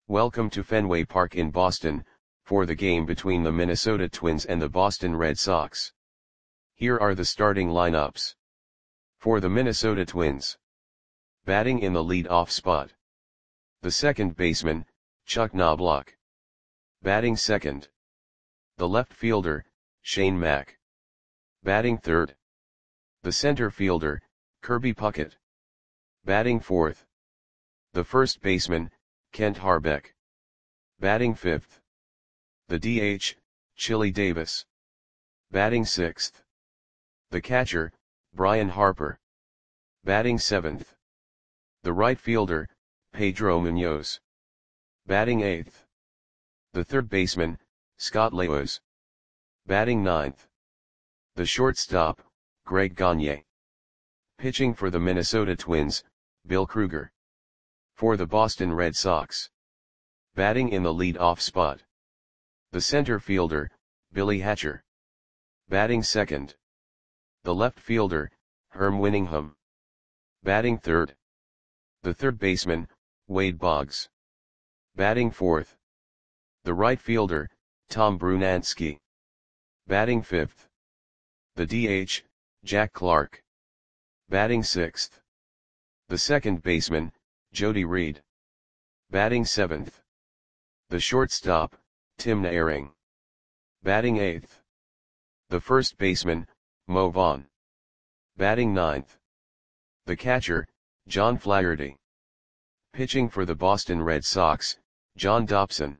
Welcome to Fenway Park in Boston, for the game between the Minnesota Twins and the Boston Red Sox. Here are the starting lineups. For the Minnesota Twins. Batting in the lead-off spot. The second baseman, Chuck Knobloch. Batting second. The left fielder, Shane Mack. Batting third. The center fielder, Kirby Puckett. Batting fourth. The first baseman, Kent Hrbek. Batting fifth. The DH, Chili Davis. Batting sixth. The catcher, Bryce Harper. Batting seventh. The right fielder, Pedro Munoz. Batting eighth. The third baseman, Scott Lewis. Batting ninth. The shortstop, Greg Gagne. Pitching for the Minnesota Twins, Bill Krueger. For the Boston Red Sox. Batting in the lead-off spot. The center fielder, Billy Hatcher. Batting second. The left fielder, Herm Winningham. Batting third. The third baseman, Wade Boggs. Batting fourth. The right fielder, Tom Brunansky. Batting fifth. The DH, Jack Clark. Batting sixth. The second baseman, Jody Reed. Batting seventh. The shortstop, Tim Naehring. Batting eighth. The first baseman, Mo Vaughn. Batting ninth. The catcher, John Flaherty. Pitching for the Boston Red Sox, John Dobson.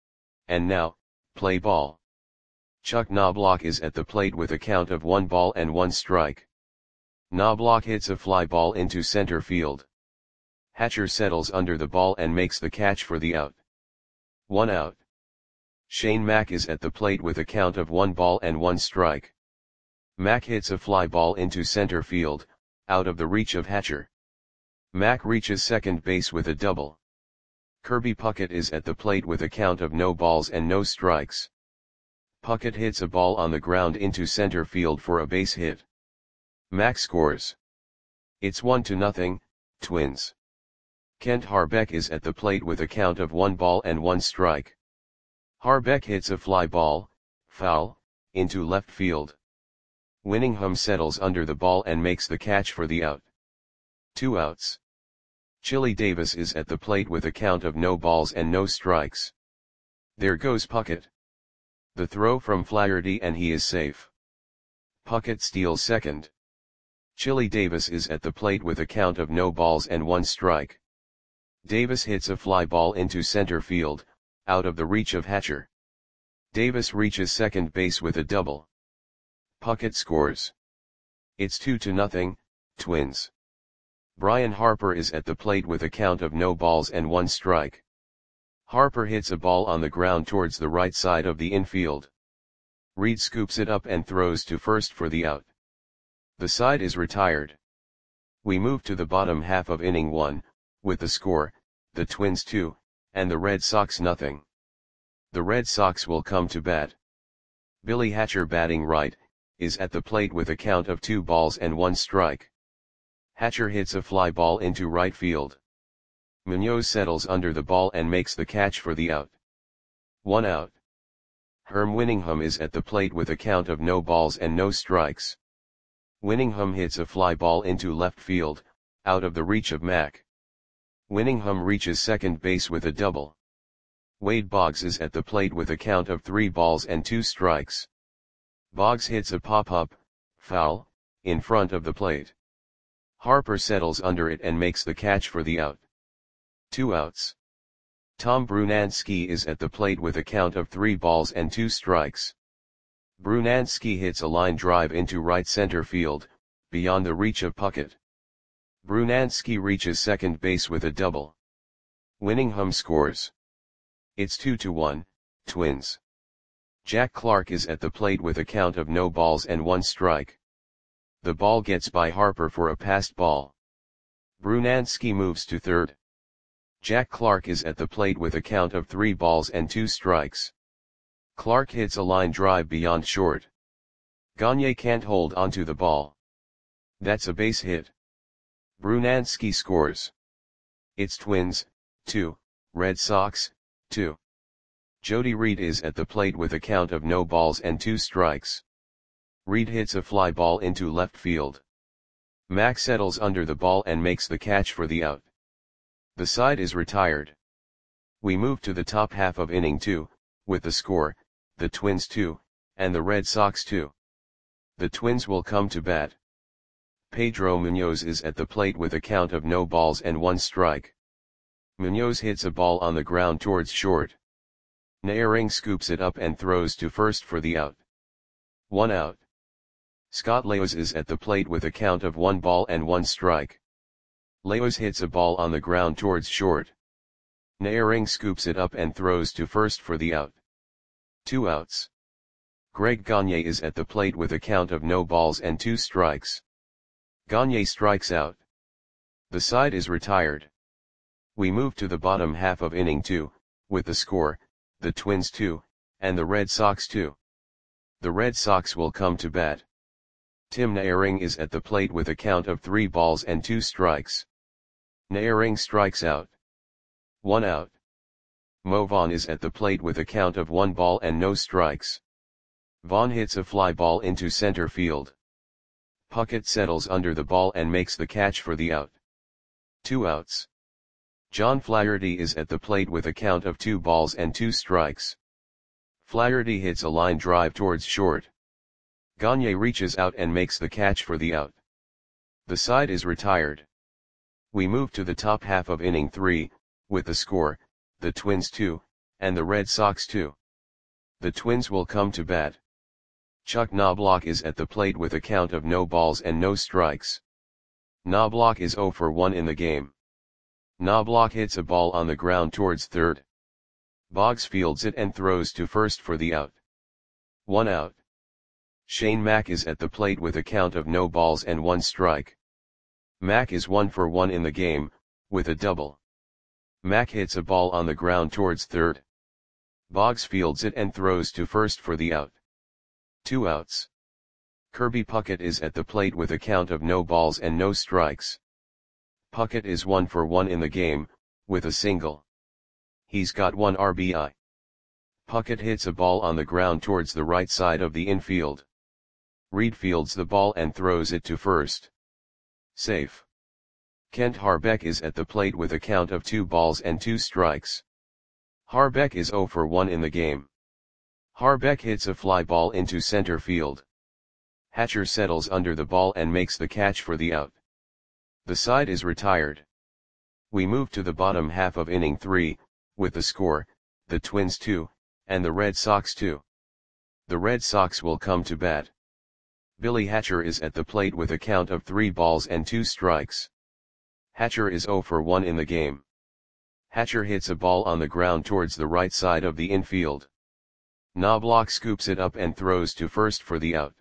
And now, play ball. Chuck Knobloch is at the plate with a count of 1-1 strike. Knobloch hits a fly ball into center field. Hatcher settles under the ball and makes the catch for the out. 1 out. Shane Mack is at the plate with a count of 1-1 strike. Mack hits a fly ball into center field, out of the reach of Hatcher. Mack reaches second base with a double. Kirby Puckett is at the plate with a count of no balls and no strikes. Puckett hits a ball on the ground into center field for a base hit. Mack scores. It's 1-0, Twins. Kent Hrbek is at the plate with a count of 1-1 strike. Hrbek hits a fly ball, foul, into left field. Winningham settles under the ball and makes the catch for the out. 2 outs. Chili Davis is at the plate with a count of no balls and no strikes. There goes Puckett. The throw from Flaherty and he is safe. Puckett steals second. Chili Davis is at the plate with a count of no balls and 1 strike. Davis hits a fly ball into center field, out of the reach of Hatcher. Davis reaches second base with a double. Puckett scores. It's 2-0, Twins. Bryce Harper is at the plate with a count of no balls and 1 strike. Harper hits a ball on the ground towards the right side of the infield. Reed scoops it up and throws to first for the out. The side is retired. We move to the bottom half of inning 1, with the score, the Twins 2, and the Red Sox nothing. The Red Sox will come to bat. Billy Hatcher, batting right, is at the plate with a count of 2 balls and 1 strike. Hatcher hits a fly ball into right field. Munoz settles under the ball and makes the catch for the out. 1 out. Herm Winningham is at the plate with a count of no balls and no strikes. Winningham hits a fly ball into left field, out of the reach of Mack. Winningham reaches second base with a double. Wade Boggs is at the plate with a count of 3 balls and 2 strikes. Boggs hits a pop-up, foul, in front of the plate. Harper settles under it and makes the catch for the out. 2 outs. Tom Brunansky is at the plate with a count of 3 balls and 2 strikes. Brunansky hits a line drive into right center field, beyond the reach of Puckett. Brunansky reaches second base with a double. Winningham scores. It's 2-1, Twins. Jack Clark is at the plate with a count of no balls and 1 strike. The ball gets by Harper for a passed ball. Brunansky moves to third. Jack Clark is at the plate with a count of 3 balls and 2 strikes. Clark hits a line drive beyond short. Gagne can't hold onto the ball. That's a base hit. Brunansky scores. It's Twins, 2, Red Sox, 2. Jody Reed is at the plate with a count of no balls and 2 strikes. Reed hits a fly ball into left field. Mack settles under the ball and makes the catch for the out. The side is retired. We move to the top half of inning 2, with the score, the Twins 2, and the Red Sox 2. The Twins will come to bat. Pedro Munoz is at the plate with a count of no balls and 1 strike. Munoz hits a ball on the ground towards short. Naehring scoops it up and throws to first for the out. 1 out. Scott Leos is at the plate with a count of 1 ball and 1 strike. Leos hits a ball on the ground towards short. Naehring scoops it up and throws to first for the out. 2 outs. Greg Gagne is at the plate with a count of no balls and 2 strikes. Gagne strikes out. The side is retired. We move to the bottom half of inning 2, with the score, the Twins 2, and the Red Sox 2. The Red Sox will come to bat. Tim Naehring is at the plate with a count of 3 balls and 2 strikes. Naehring strikes out. 1 out. Mo Vaughn is at the plate with a count of 1 ball and no strikes. Vaughn hits a fly ball into center field. Puckett settles under the ball and makes the catch for the out. 2 outs. John Flaherty is at the plate with a count of 2 balls and 2 strikes. Flaherty hits a line drive towards short. Gagne reaches out and makes the catch for the out. The side is retired. We move to the top half of inning 3, with the score, the Twins 2, and the Red Sox 2. The Twins will come to bat. Chuck Knobloch is at the plate with a count of no balls and no strikes. Knobloch is 0 for 1 in the game. Knobloch hits a ball on the ground towards third. Boggs fields it and throws to first for the out. 1 out. Shane Mack is at the plate with a count of no balls and 1 strike. Mack is 1 for 1 in the game, with a double. Mack hits a ball on the ground towards third. Boggs fields it and throws to first for the out. 2 outs. Kirby Puckett is at the plate with a count of no balls and no strikes. Puckett is 1 for 1 in the game, with a single. He's got 1 RBI. Puckett hits a ball on the ground towards the right side of the infield. Reed fields the ball and throws it to first. Safe. Kent Harbeck is at the plate with a count of 2 balls and 2 strikes. Harbeck is 0 for 1 in the game. Harbeck hits a fly ball into center field. Hatcher settles under the ball and makes the catch for the out. The side is retired. We move to the bottom half of inning 3, with the score, the Twins 2, and the Red Sox 2. The Red Sox will come to bat. Billy Hatcher is at the plate with a count of 3 balls and 2 strikes. Hatcher is 0 for 1 in the game. Hatcher hits a ball on the ground towards the right side of the infield. Knobloch scoops it up and throws to first for the out.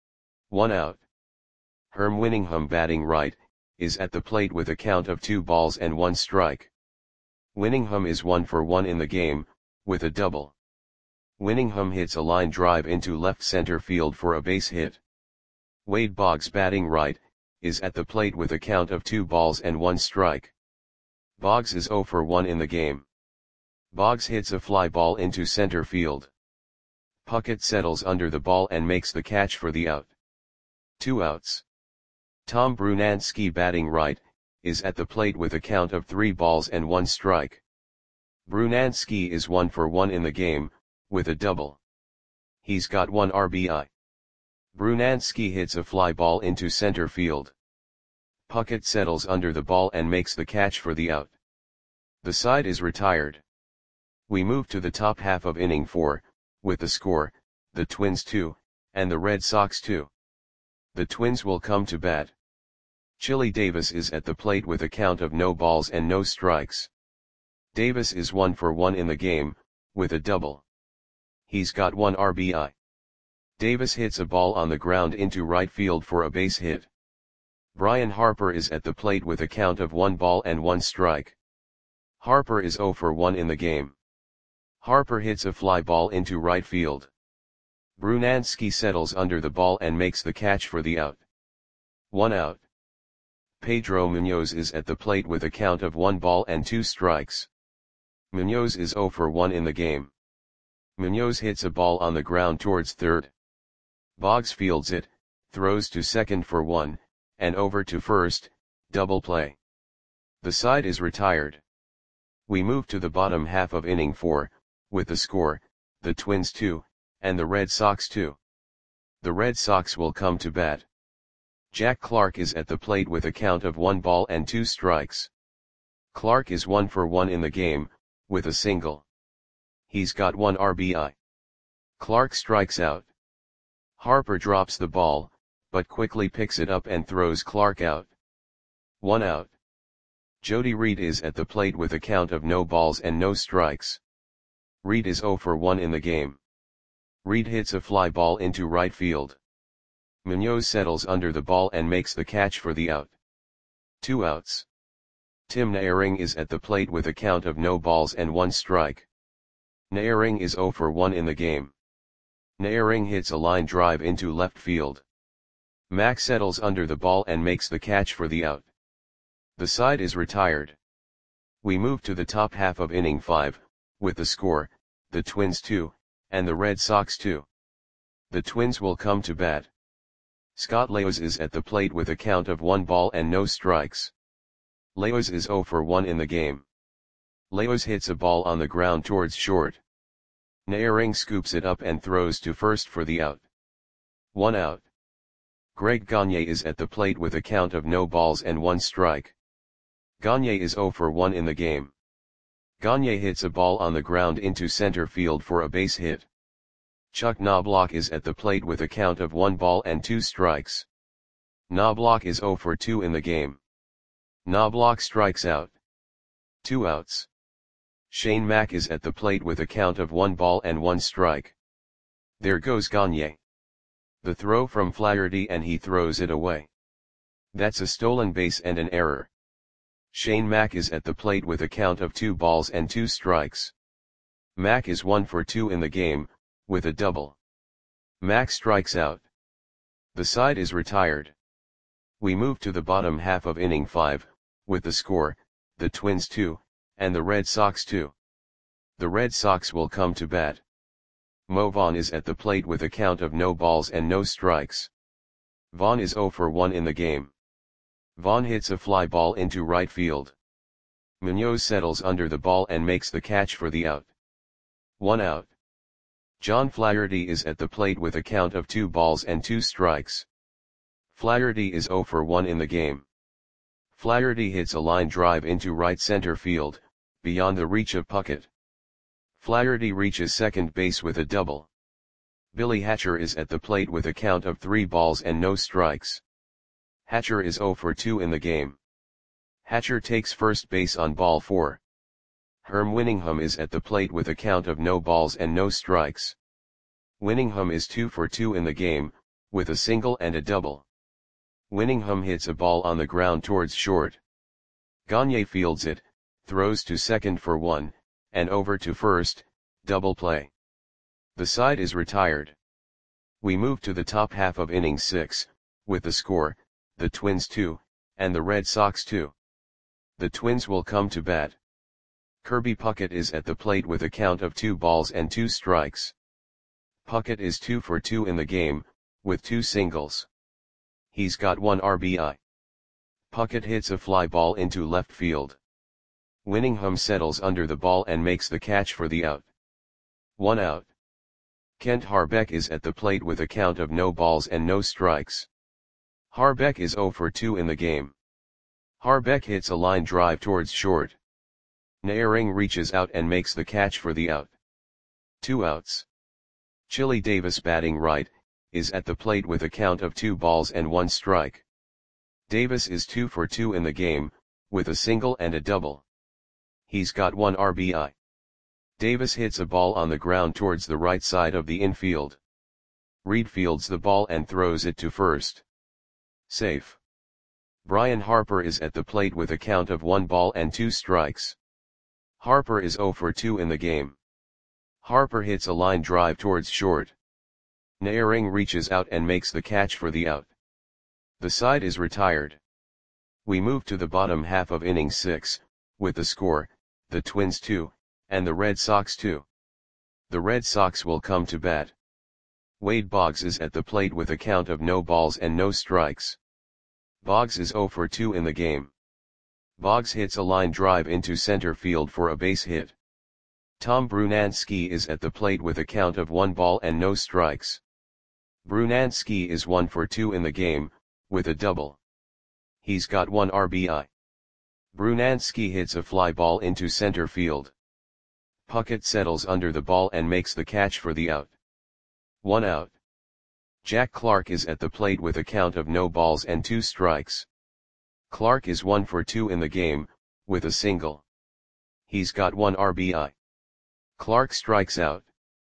1 out. Herm Winningham, batting right, is at the plate with a count of 2 balls and 1 strike. Winningham is 1 for 1 in the game, with a double. Winningham hits a line drive into left center field for a base hit. Wade Boggs, batting right, is at the plate with a count of 2 balls and 1 strike. Boggs is 0 for 1 in the game. Boggs hits a fly ball into center field. Puckett settles under the ball and makes the catch for the out. 2 outs. Tom Brunansky, batting right, is at the plate with a count of 3 balls and 1 strike. Brunansky is 1 for 1 in the game, with a double. He's got 1 RBI. Brunansky hits a fly ball into center field. Puckett settles under the ball and makes the catch for the out. The side is retired. We move to the top half of inning 4, with the score, the Twins 2, and the Red Sox 2. The Twins will come to bat. Chili Davis is at the plate with a count of no balls and no strikes. Davis is 1 for 1 in the game, with a double. He's got 1 RBI. Davis hits a ball on the ground into right field for a base hit. Brian Harper is at the plate with a count of 1 ball and 1 strike. Harper is 0 for 1 in the game. Harper hits a fly ball into right field. Brunansky settles under the ball and makes the catch for the out. 1 out. Pedro Munoz is at the plate with a count of 1 ball and 2 strikes. Munoz is 0 for 1 in the game. Munoz hits a ball on the ground towards third. Boggs fields it, throws to second for 1, and over to first, double play. The side is retired. We move to the bottom half of inning 4, with the score, the Twins 2, and the Red Sox 2. The Red Sox will come to bat. Jack Clark is at the plate with a count of 1 ball and 2 strikes. Clark is 1 for 1 in the game, with a single. He's got 1 RBI. Clark strikes out. Harper drops the ball, but quickly picks it up and throws Clark out. 1 out. Jody Reed is at the plate with a count of no balls and no strikes. Reed is 0 for 1 in the game. Reed hits a fly ball into right field. Munoz settles under the ball and makes the catch for the out. 2 outs. Tim Naehring is at the plate with a count of no balls and 1 strike. Naehring is 0 for 1 in the game. Naehring hits a line drive into left field. Mack settles under the ball and makes the catch for the out. The side is retired. We move to the top half of inning 5, with the score, the Twins 2, and the Red Sox 2. The Twins will come to bat. Scott Leos is at the plate with a count of 1 ball and no strikes. Leos is 0 for 1 in the game. Leos hits a ball on the ground towards short. Naehring scoops it up and throws to first for the out. 1 out. Greg Gagne is at the plate with a count of no balls and 1 strike. Gagne is 0 for 1 in the game. Gagne hits a ball on the ground into center field for a base hit. Chuck Knobloch is at the plate with a count of 1 ball and 2 strikes. Knobloch is 0 for 2 in the game. Knobloch strikes out. 2 outs. Shane Mack is at the plate with a count of 1 ball and 1 strike. There goes Gagne. The throw from Flaherty and he throws it away. That's a stolen base and an error. Shane Mack is at the plate with a count of 2 balls and 2 strikes. Mack is 1 for 2 in the game, with a double. Mack strikes out. The side is retired. We move to the bottom half of inning 5, with the score, the Twins 2, and the Red Sox 2. The Red Sox will come to bat. Mo Vaughn is at the plate with a count of no balls and no strikes. Vaughn is 0 for 1 in the game. Vaughn hits a fly ball into right field. Munoz settles under the ball and makes the catch for the out. 1 out. John Flaherty is at the plate with a count of 2 balls and 2 strikes. Flaherty is 0 for 1 in the game. Flaherty hits a line drive into right center field, beyond the reach of Puckett. Flaherty reaches second base with a double. Billy Hatcher is at the plate with a count of 3 balls and no strikes. Hatcher is 0 for 2 in the game. Hatcher takes first base on ball 4. Herm Winningham is at the plate with a count of no balls and no strikes. Winningham is 2 for 2 in the game, with a single and a double. Winningham hits a ball on the ground towards short. Gagne fields it, throws to second for 1, and over to first, double play. The side is retired. We move to the top half of inning 6, with the score, the Twins 2, and the Red Sox 2. The Twins will come to bat. Kirby Puckett is at the plate with a count of 2 balls and 2 strikes. Puckett is 2 for 2 in the game, with 2 singles. He's got 1 RBI. Puckett hits a fly ball into left field. Winningham settles under the ball and makes the catch for the out. 1 out. Kent Harbeck is at the plate with a count of no balls and no strikes. Harbeck is 0 for 2 in the game. Harbeck hits a line drive towards short. Naehring reaches out and makes the catch for the out. 2 outs. Chili Davis, batting right, is at the plate with a count of 2 balls and 1 strike. Davis is 2 for 2 in the game, with a single and a double. He's got 1 RBI. Davis hits a ball on the ground towards the right side of the infield. Reed fields the ball and throws it to first. Safe. Brian Harper is at the plate with a count of 1 ball and 2 strikes. Harper is 0 for 2 in the game. Harper hits a line drive towards short. Naehring reaches out and makes the catch for the out. The side is retired. We move to the bottom half of inning 6, with the score, the Twins 2, And the Red Sox too. The Red Sox will come to bat. Wade Boggs is at the plate with a count of no balls and no strikes. Boggs is 0 for 2 in the game. Boggs hits a line drive into center field for a base hit. Tom Brunansky is at the plate with a count of 1 ball and no strikes. Brunansky is 1 for 2 in the game, with a double. He's got 1 RBI. Brunansky hits a fly ball into center field. Puckett settles under the ball and makes the catch for the out. 1 out. Jack Clark is at the plate with a count of no balls and 2 strikes. Clark is 1 for 2 in the game, with a single. He's got 1 RBI. Clark strikes out.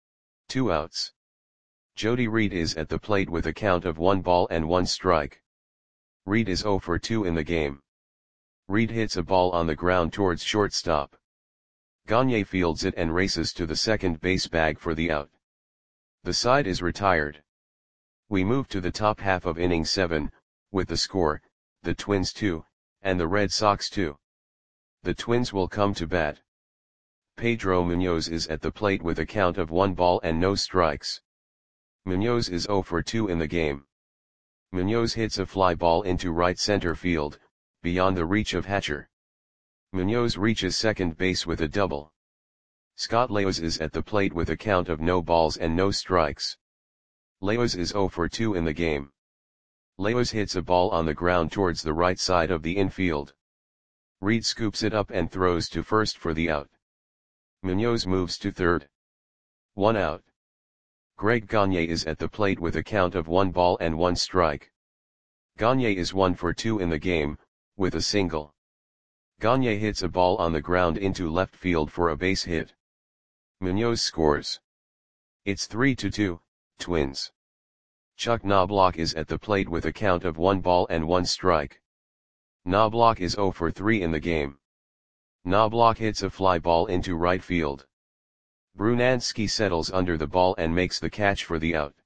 2 outs. Jody Reed is at the plate with a count of 1 ball and 1 strike. Reed is 0 for 2 in the game. Reed hits a ball on the ground towards shortstop. Gagne fields it and races to the second base bag for the out. The side is retired. We move to the top half of inning 7, with the score, the Twins 2, and the Red Sox 2. The Twins will come to bat. Pedro Munoz is at the plate with a count of 1 ball and no strikes. Munoz is 0 for 2 in the game. Munoz hits a fly ball into right center field, beyond the reach of Hatcher. Munoz reaches second base with a double. Scott Leos is at the plate with a count of no balls and no strikes. Leos is 0 for 2 in the game. Leos hits a ball on the ground towards the right side of the infield. Reed scoops it up and throws to first for the out. Munoz moves to third. 1 out. Greg Gagne is at the plate with a count of 1 ball and 1 strike. Gagne is 1 for 2 in the game, with a single. Gagne hits a ball on the ground into left field for a base hit. Munoz scores. It's 3-2, Twins. Chuck Knobloch is at the plate with a count of 1 ball and 1 strike. Knobloch is 0 for 3 in the game. Knobloch hits a fly ball into right field. Brunansky settles under the ball and makes the catch for the out.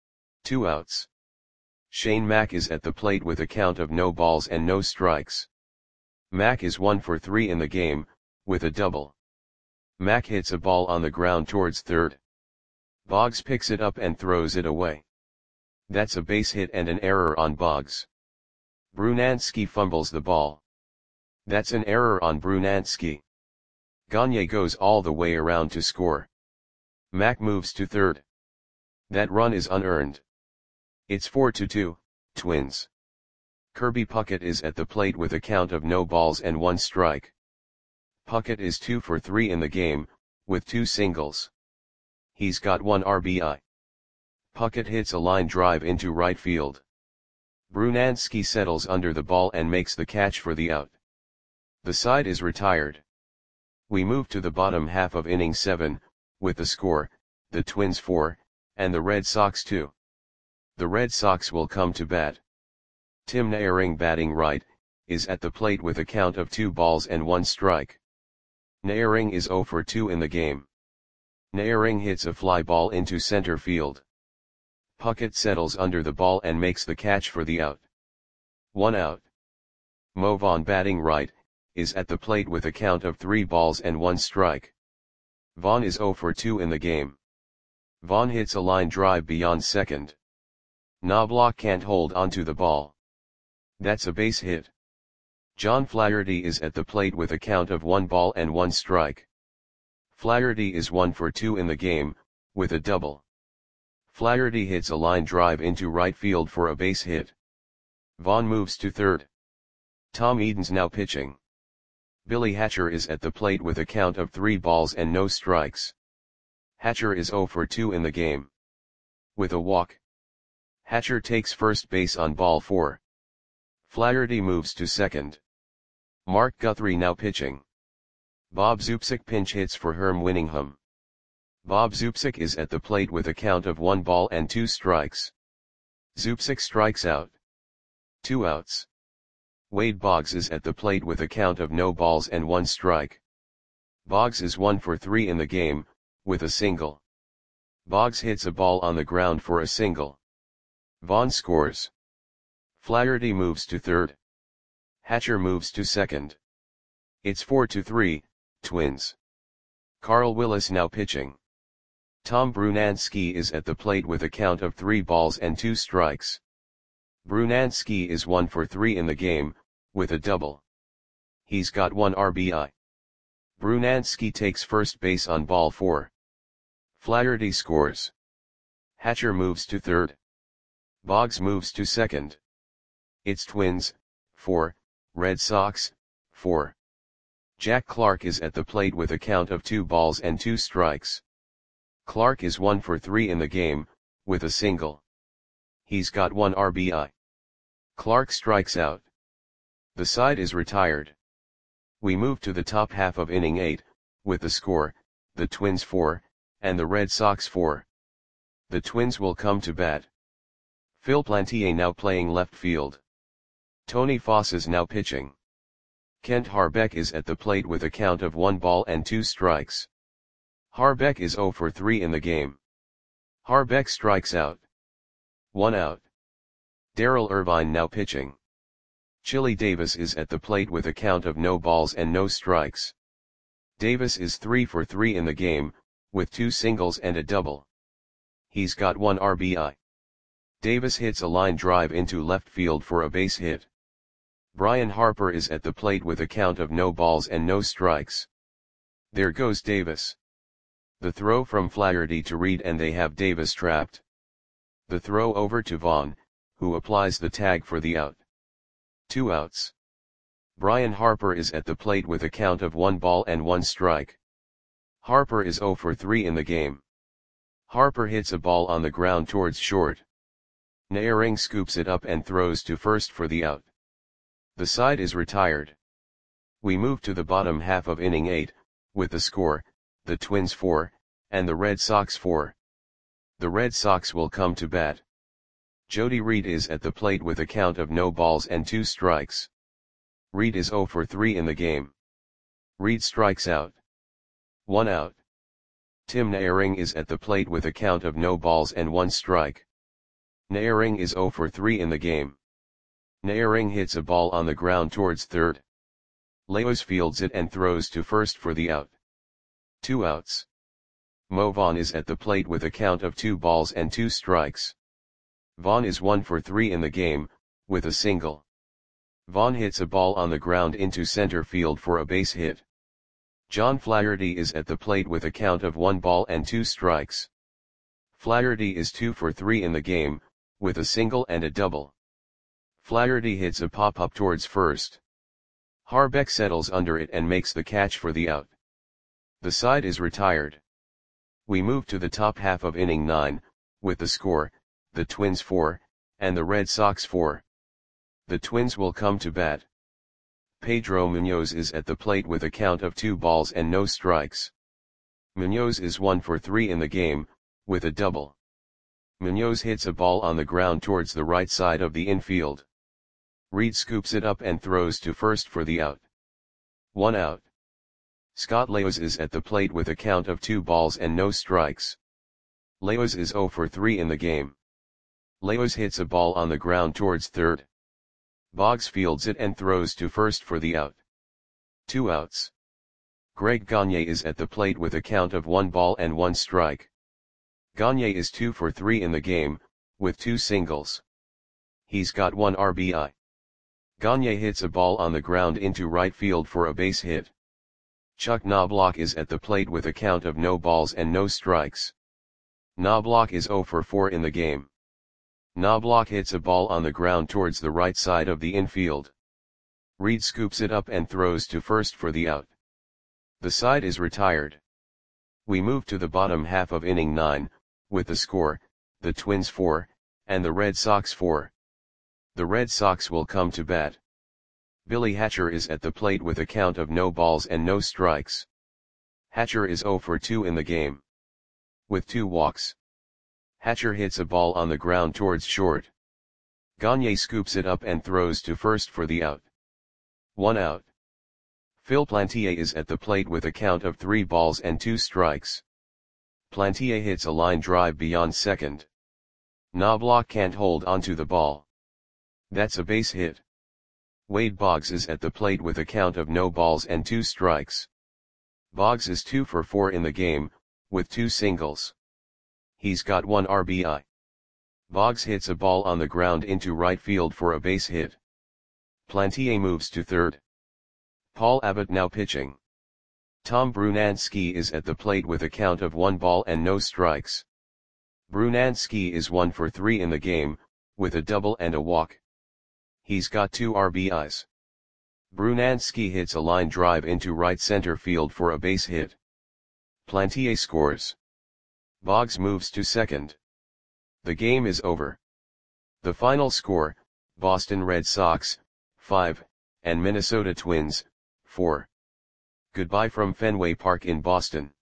2 outs. Shane Mack is at the plate with a count of no balls and no strikes. Mack is 1 for 3 in the game, with a double. Mack hits a ball on the ground towards third. Boggs picks it up and throws it away. That's a base hit and an error on Boggs. Brunansky fumbles the ball. That's an error on Brunansky. Gagne goes all the way around to score. Mack moves to third. That run is unearned. It's 4-2, Twins. Kirby Puckett is at the plate with a count of no balls and 1 strike. Puckett is 2 for 3 in the game, with 2 singles. He's got 1 RBI. Puckett hits a line drive into right field. Brunansky settles under the ball and makes the catch for the out. The side is retired. We move to the bottom half of inning 7, with the score, the Twins 4, and the Red Sox 2. The Red Sox will come to bat. Tim Naehring, batting right, is at the plate with a count of 2 balls and 1 strike. Naehring is 0 for 2 in the game. Naehring hits a fly ball into center field. Puckett settles under the ball and makes the catch for the out. 1 out. Mo Vaughn, batting right, is at the plate with a count of 3 balls and 1 strike. Vaughn is 0 for 2 in the game. Vaughn hits a line drive beyond second. Knobloch can't hold onto the ball. That's a base hit. John Flaherty is at the plate with a count of 1 ball and 1 strike. Flaherty is 1 for 2 in the game, with a double. Flaherty hits a line drive into right field for a base hit. Vaughn moves to third. Tom Eden's now pitching. Billy Hatcher is at the plate with a count of 3 balls and no strikes. Hatcher is 0 for 2 in the game. With a walk. Hatcher takes first base on ball 4. Flaherty moves to second. Mark Guthrie now pitching. Bob Zupsik pinch hits for Herm Winningham. Bob Zupsik is at the plate with a count of 1 ball and 2 strikes. Zupsik strikes out. 2 outs. Wade Boggs is at the plate with a count of no balls and 1 strike. Boggs is 1 for 3 in the game, with a single. Boggs hits a ball on the ground for a single. Vaughn scores. Flaherty moves to third. Hatcher moves to second. It's 4-3, Twins. Carl Willis now pitching. Tom Brunansky is at the plate with a count of 3 balls and 2 strikes. Brunansky is 1 for 3 in the game, with a double. He's got 1 RBI. Brunansky takes first base on ball 4. Flaherty scores. Hatcher moves to third. Boggs moves to second. It's Twins, 4, Red Sox, 4. Jack Clark is at the plate with a count of 2 balls and 2 strikes. Clark is 1 for 3 in the game, with a single. He's got 1 RBI. Clark strikes out. The side is retired. We move to the top half of inning 8, with the score, the Twins 4, and the Red Sox 4. The Twins will come to bat. Phil Plantier now playing left field. Tony Foss is now pitching. Kent Harbeck is at the plate with a count of 1 ball and 2 strikes. Harbeck is 0 for 3 in the game. Harbeck strikes out. 1 out. Darrell Irvine now pitching. Chili Davis is at the plate with a count of no balls and no strikes. Davis is 3 for 3 in the game, with 2 singles and a double. He's got 1 RBI. Davis hits a line drive into left field for a base hit. Brian Harper is at the plate with a count of no balls and no strikes. There goes Davis. The throw from Flaherty to Reed and they have Davis trapped. The throw over to Vaughn, who applies the tag for the out. 2 outs. Brian Harper is at the plate with a count of 1 ball and 1 strike. Harper is 0 for 3 in the game. Harper hits a ball on the ground towards short. Naehring scoops it up and throws to first for the out. The side is retired. We move to the bottom half of inning 8, with the score, the Twins 4, and the Red Sox 4. The Red Sox will come to bat. Jody Reed is at the plate with a count of no balls and 2 strikes. Reed is 0 for 3 in the game. Reed strikes out. 1 out. Tim Naehring is at the plate with a count of no balls and 1 strike. Naehring is 0 for 3 in the game. Naehring hits a ball on the ground towards third. Leos fields it and throws to first for the out. 2 outs. Mo Vaughn is at the plate with a count of 2 balls and 2 strikes. Vaughn is 1 for 3 in the game, with a single. Vaughn hits a ball on the ground into center field for a base hit. John Flaherty is at the plate with a count of 1 ball and 2 strikes. Flaherty is 2 for 3 in the game, with a single and a double. Flaherty hits a pop-up towards first. Harbeck settles under it and makes the catch for the out. The side is retired. We move to the top half of inning 9, with the score, the Twins 4, and the Red Sox 4. The Twins will come to bat. Pedro Munoz is at the plate with a count of 2 balls and no strikes. Munoz is 1 for 3 in the game, with a double. Munoz hits a ball on the ground towards the right side of the infield. Reed scoops it up and throws to first for the out. 1 out. Scott Leos is at the plate with a count of 2 balls and no strikes. Leos is 0 for 3 in the game. Leos hits a ball on the ground towards third. Boggs fields it and throws to first for the out. 2 outs. Greg Gagne is at the plate with a count of 1 ball and 1 strike. Gagne is 2 for 3 in the game, with 2 singles. He's got 1 RBI. Gagne hits a ball on the ground into right field for a base hit. Chuck Knobloch is at the plate with a count of no balls and no strikes. Knobloch is 0 for 4 in the game. Knobloch hits a ball on the ground towards the right side of the infield. Reed scoops it up and throws to first for the out. The side is retired. We move to the bottom half of inning 9, with the score, the Twins 4, and the Red Sox 4. The Red Sox will come to bat. Billy Hatcher is at the plate with a count of no balls and no strikes. Hatcher is 0 for 2 in the game. With 2 walks. Hatcher hits a ball on the ground towards short. Gagne scoops it up and throws to first for the out. 1 out. Phil Plantier is at the plate with a count of 3 balls and 2 strikes. Plantier hits a line drive beyond second. Knobloch can't hold onto the ball. That's a base hit. Wade Boggs is at the plate with a count of no balls and 2 strikes. Boggs is 2 for 4 in the game, with 2 singles. He's got 1 RBI. Boggs hits a ball on the ground into right field for a base hit. Plantier moves to third. Paul Abbott now pitching. Tom Brunansky is at the plate with a count of 1 ball and no strikes. Brunansky is 1 for 3 in the game, with a double and a walk. He's got 2 RBIs. Brunansky hits a line drive into right center field for a base hit. Plantier scores. Boggs moves to second. The game is over. The final score, Boston Red Sox, 5, and Minnesota Twins, 4. Goodbye from Fenway Park in Boston.